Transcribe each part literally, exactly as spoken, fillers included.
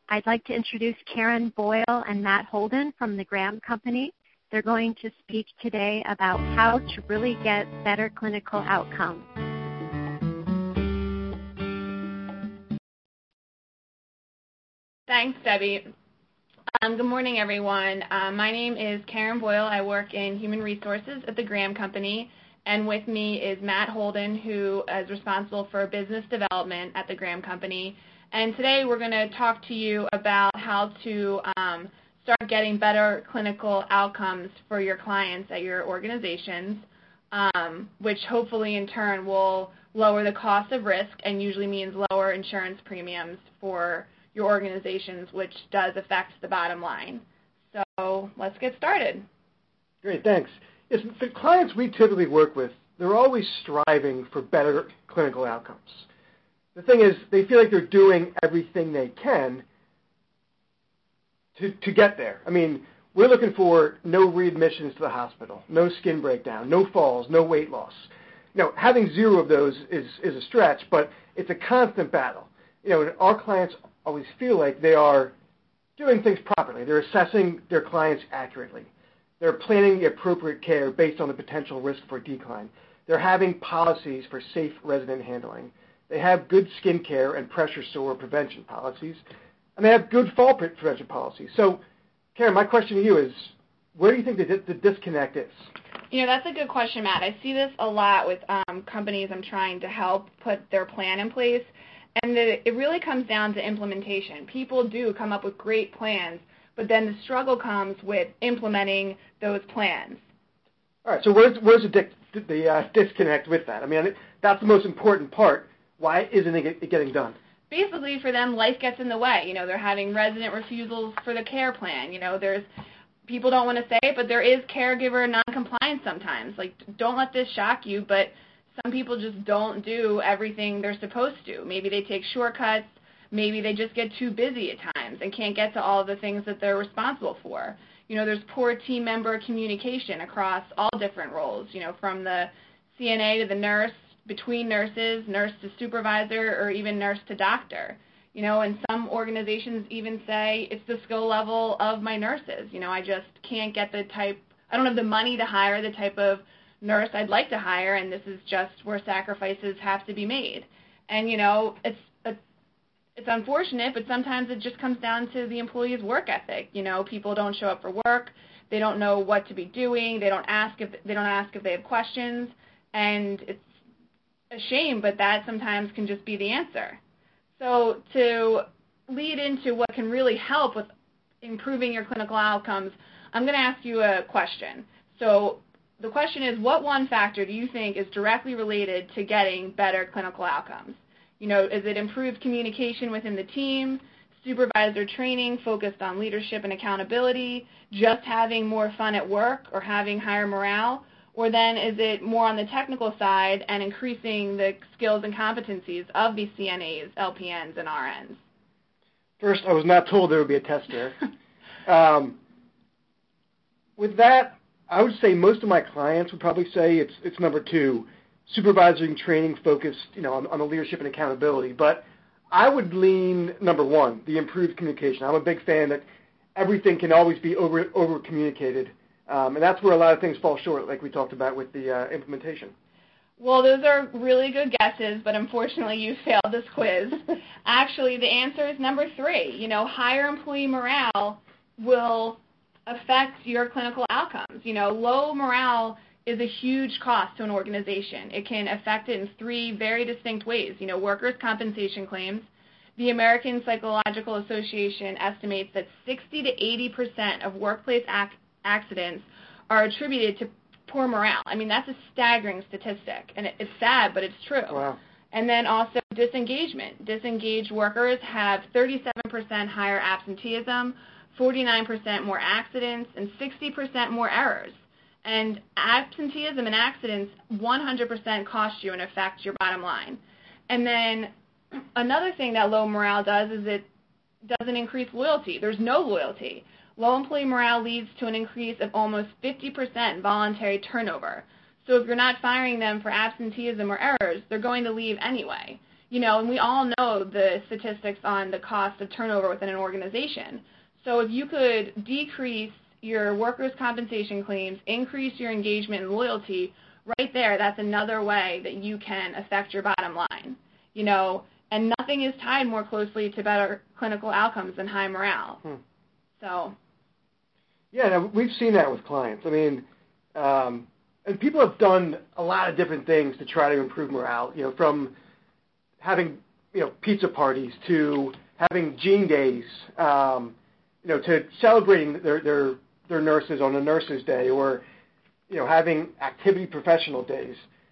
I'd like to introduce Karen Boyle and Matt Holden from the Graham Company. They're going to speak today about how to really get better clinical outcomes. Thanks, Debbie. Um, good morning, everyone. Um, my name is Karen Boyle. I work in human resources at the Graham Company, and with me is Matt Holden, who is responsible for business development at the Graham Company. And today we're going to talk to you about how to um, start getting better clinical outcomes for your clients at your organizations, um, which hopefully in turn will lower the cost of risk and usually means lower insurance premiums for your organizations, which does affect the bottom line. So let's get started. Great, thanks. Yes, the clients we typically work with, they're always striving for better clinical outcomes. The thing is, they feel like they're doing everything they can to, to get there. I mean, we're looking for no readmissions to the hospital, no skin breakdown, no falls, no weight loss. You know, having zero of those is, is a stretch, but it's a constant battle. You know, our clients always feel like they are doing things properly. They're assessing their clients accurately. They're planning the appropriate care based on the potential risk for decline. They're having policies for safe resident handling. They have good skin care and pressure sore prevention policies, and they have good fall prevention policies. So, Karen, my question to you is, where do you think the, the disconnect is? You know, that's a good question, Matt. I see this a lot with um, companies I'm trying to help put their plan in place, and the, it really comes down to implementation. People do come up with great plans, but then the struggle comes with implementing those plans. All right, so where's, where's the, di- the uh, disconnect with that? I mean, that's the most important part. Why isn't it getting done? Basically, for them, life gets in the way. You know, they're having resident refusals for the care plan. You know, there's people don't want to say it, but there is caregiver noncompliance sometimes. Like, don't let this shock you, but some people just don't do everything they're supposed to. Maybe they take shortcuts. Maybe they just get too busy at times and can't get to all of the things that they're responsible for. You know, there's poor team member communication across all different roles, you know, from the C N A to the nurse, between nurses, nurse to supervisor, or even nurse to doctor. You know, and some organizations even say it's the skill level of my nurses. You know, I just can't get the type, I don't have the money to hire the type of nurse I'd like to hire, and this is just where sacrifices have to be made. And, you know, it's a, it's unfortunate, but sometimes it just comes down to the employee's work ethic. You know, people don't show up for work, they don't know what to be doing, they don't ask if they don't ask if they have questions, and it's a shame, but that sometimes can just be the answer. So to lead into what can really help with improving your clinical outcomes, I'm going to ask you a question. So the question is, what one factor do you think is directly related to getting better clinical outcomes? You know, is it improved communication within the team, supervisor training focused on leadership and accountability, just having more fun at work, or having higher morale? Or then is it more on the technical side and increasing the skills and competencies of these C N As, L P Ns, and R Ns? First, I was not told there would be a test there. um, with that, I would say most of my clients would probably say it's it's number two, supervisory training focused, you know, on, on the leadership and accountability. But I would lean number one, the improved communication. I'm a big fan that everything can always be over over communicated. Um, and that's where a lot of things fall short, like we talked about with the uh, implementation. Well, those are really good guesses, but unfortunately you failed this quiz. Actually, the answer is number three. You know, higher employee morale will affect your clinical outcomes. You know, low morale is a huge cost to an organization. It can affect it in three very distinct ways. You know, workers' compensation claims. The American Psychological Association estimates that sixty to eighty percent of workplace ac- accidents are attributed to poor morale. I mean, that's a staggering statistic, and it, it's sad, but it's true. Wow. And then also disengagement. Disengaged workers have thirty-seven percent higher absenteeism, forty-nine percent more accidents, and sixty percent more errors. And absenteeism and accidents one hundred percent cost you and affect your bottom line. And then another thing that low morale does is it doesn't increase loyalty. There's no loyalty. Low employee morale leads to an increase of almost fifty percent voluntary turnover. So if you're not firing them for absenteeism or errors, they're going to leave anyway. You know, and we all know the statistics on the cost of turnover within an organization. So if you could decrease your workers' compensation claims, increase your engagement and loyalty, right there, that's another way that you can affect your bottom line. You know, and nothing is tied more closely to better clinical outcomes than high morale. Hmm. So. Yeah, no, we've seen that with clients. I mean, um, and people have done a lot of different things to try to improve morale, you know, from having, you know, pizza parties to having gene days, um, you know, to celebrating their, their, their nurses on a nurses day, or, you know, having activity professional days.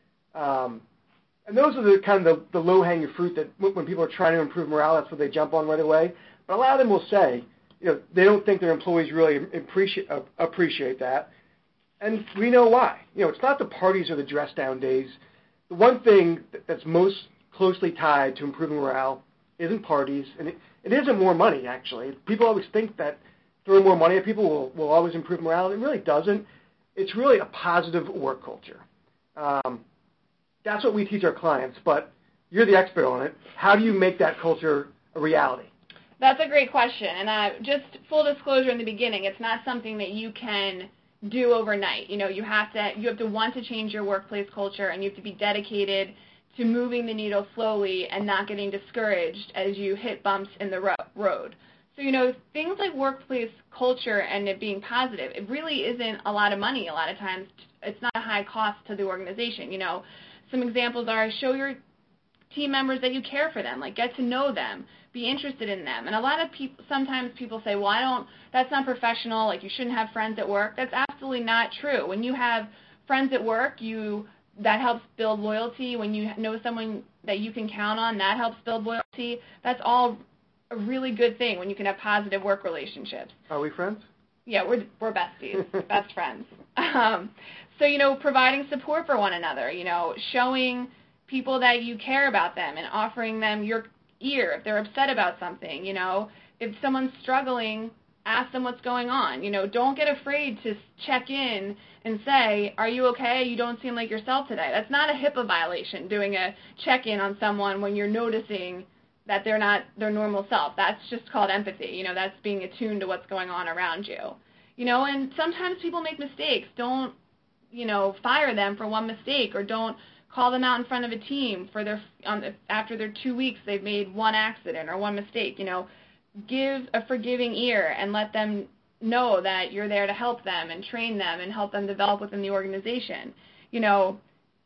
Um, and those are the kind of the, the low-hanging fruit that when people are trying to improve morale, that's what they jump on right away. But a lot of them will say, you know, they don't think their employees really appreciate, uh, appreciate that. And we know why. You know, it's not the parties or the dress-down days. The one thing that's most closely tied to improving morale isn't parties, and it, it isn't more money, actually. People always think that throwing more money at people will, will always improve morale. It really doesn't. It's really a positive work culture. Um, that's what we teach our clients, but you're the expert on it. How do you make that culture a reality? That's a great question, and uh, just full disclosure in the beginning, it's not something that you can do overnight. You know, you have to you have to want to change your workplace culture, and you have to be dedicated to moving the needle slowly and not getting discouraged as you hit bumps in the ro- road. So, you know, things like workplace culture and it being positive, it really isn't a lot of money a lot of times. It's not a high cost to the organization. You know, some examples are show your team members that you care for them, like get to know them, be interested in them. And a lot of people, sometimes people say, well, I don't, that's not professional, like you shouldn't have friends at work. That's absolutely not true. When you have friends at work, you that helps build loyalty. When you know someone that you can count on, that helps build loyalty. That's all a really good thing when you can have positive work relationships. Are we friends? Yeah, we're we're besties, best friends. Um, so, you know, providing support for one another, you know, showing people that you care about them and offering them your ear if they're upset about something, you know. If someone's struggling, ask them what's going on. You know, don't get afraid to check in and say, are you okay? You don't seem like yourself today. That's not a HIPAA violation, doing a check-in on someone when you're noticing that they're not their normal self. That's just called empathy. You know, that's being attuned to what's going on around you. You know, and sometimes people make mistakes. Don't, you know, fire them for one mistake, or don't call them out in front of a team for their um, after their two weeks they've made one accident or one mistake. You know, give a forgiving ear and let them know that you're there to help them and train them and help them develop within the organization. You know,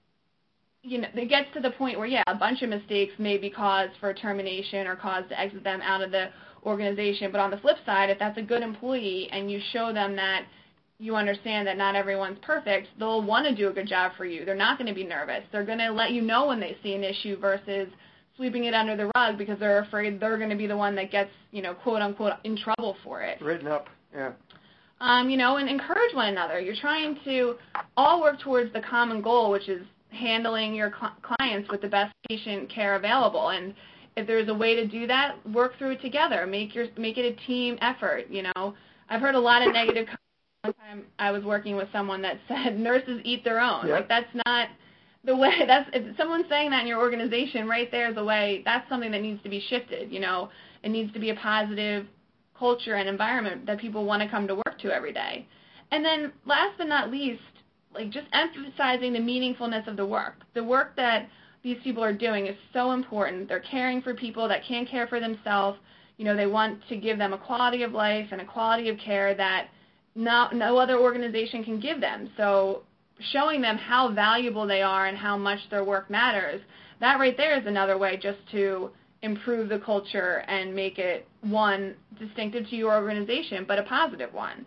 you know, it gets to the point where, yeah, a bunch of mistakes may be cause for termination or cause to exit them out of the organization. But on the flip side, if that's a good employee and you show them that you understand that not everyone's perfect, they'll want to do a good job for you. They're not going to be nervous. They're going to let you know when they see an issue versus sweeping it under the rug because they're afraid they're going to be the one that gets, you know, quote unquote, in trouble for it. Written up, yeah. Um, you know, and encourage one another. You're trying to all work towards the common goal, which is handling your cl- clients with the best patient care available. And if there's a way to do that, work through it together. Make your make it a team effort. You know, I've heard a lot of negative comments. One time I was working with someone that said nurses eat their own. Yep. Like, that's not the way. That's if someone's saying that in your organization, right there is a way. That's something that needs to be shifted. You know, it needs to be a positive culture and environment that people want to come to work to every day. And then last but not least, like, just emphasizing the meaningfulness of the work. The work that these people are doing is so important. They're caring for people that can't care for themselves. You know, they want to give them a quality of life and a quality of care that no, no other organization can give them. So showing them how valuable they are and how much their work matters, that right there is another way just to improve the culture and make it, one, distinctive to your organization, but a positive one.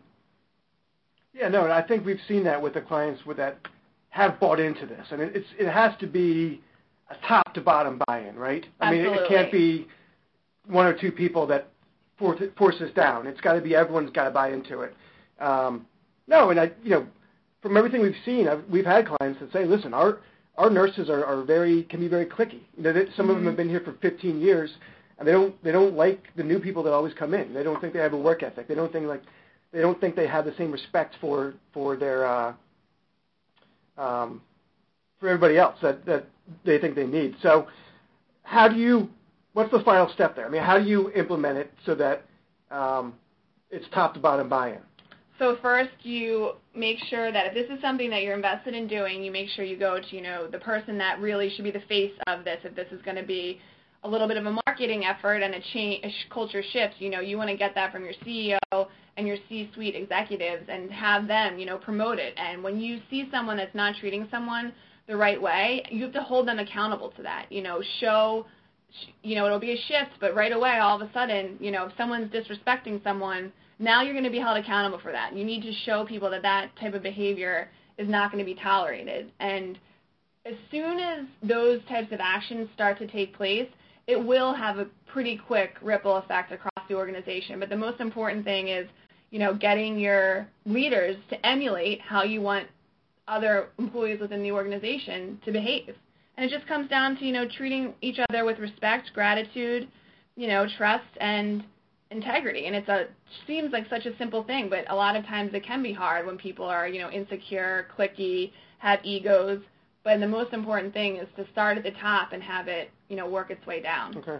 Yeah, no, and I think we've seen that with the clients with that have bought into this. I mean, it's it has to be a top to bottom buy-in, right? I Absolutely. mean, it can't be one or two people that force it, force this down. It's got to be everyone's got to buy into it. Um, no, and I, you know, from everything we've seen, I've, we've had clients that say, listen, our our nurses are, are very can be very cliquey. You know, they, some mm-hmm. of them have been here for fifteen years, and they don't they don't like the new people that always come in. They don't think they have a work ethic. They don't think like they don't think they have the same respect for for their uh, um, for everybody else that that they think they need. So how do you, what's the final step there? I mean, how do you implement it so that um, it's top to bottom buy-in? So first, you make sure that if this is something that you're invested in doing, you make sure you go to, you know, the person that really should be the face of this. If this is going to be a little bit of a marketing effort and a change, a culture shift, you know, you want to get that from your C E O and your C-suite executives and have them, you know, promote it. And when you see someone that's not treating someone the right way, you have to hold them accountable to that. You know, show, you know, it'll be a shift, but right away, all of a sudden, you know, if someone's disrespecting someone, now you're going to be held accountable for that. You need to show people that that type of behavior is not going to be tolerated. And as soon as those types of actions start to take place, it will have a pretty quick ripple effect across the organization. But the most important thing is, you know, getting your leaders to emulate how you want other employees within the organization to behave. And it just comes down to, you know, treating each other with respect, gratitude, you know, trust, and integrity. And it's a seems like such a simple thing, but a lot of times it can be hard when people are, you know, insecure, cliquey, have egos. But the most important thing is to start at the top and have it, you know, work its way down. Okay.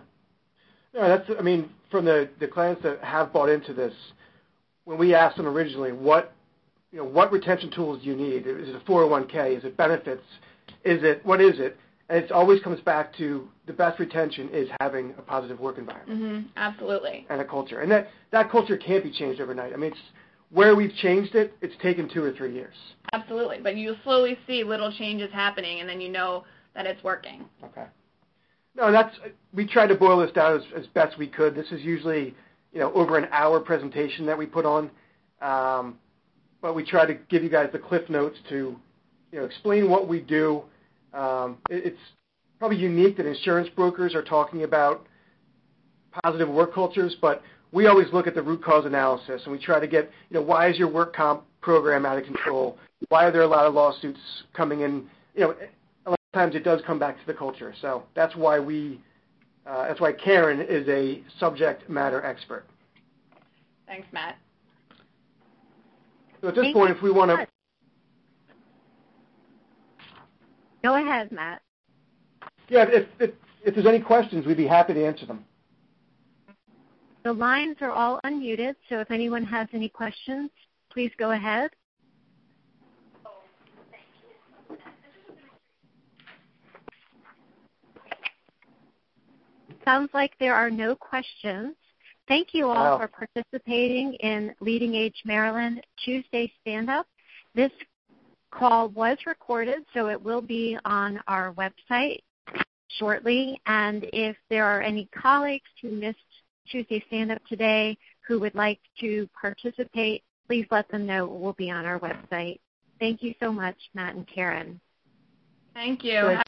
No, that's, I mean, from the, the clients that have bought into this, when we asked them originally, what, you know, what retention tools do you need? Is it a four oh one k? Is it benefits? Is it, what is it? And it always comes back to the best retention is having a positive work environment. Mm-hmm. Absolutely. And a culture. And that, that culture can't be changed overnight. I mean, it's, where we've changed it, it's taken two or three years. Absolutely. But you slowly see little changes happening, and then you know that it's working. Okay. No, that's, we tried to boil this down as, as best we could. This is usually, you know, over an hour presentation that we put on. Um, but we try to give you guys the cliff notes to, you know, explain what we do. Um, it, it's probably unique that insurance brokers are talking about positive work cultures, but we always look at the root cause analysis, and we try to get, you know, why is your work comp program out of control? Why are there a lot of lawsuits coming in? You know, a lot of times it does come back to the culture. So that's why we, uh, that's why Karen is a subject matter expert. Thanks, Matt. So at this Thank point, you. if we want to... Go ahead, Matt. Yeah, if, if, if there's any questions, we'd be happy to answer them. The lines are all unmuted, so if anyone has any questions, please go ahead. Sounds like there are no questions. Thank you all Wow. for participating in Leading Age Maryland Tuesday Stand-Up. This call was recorded, so it will be on our website shortly. And if there are any colleagues who missed Tuesday Stand-Up today who would like to participate, please let them know. It will be on our website. Thank you so much, Matt and Karen. Thank you. Thank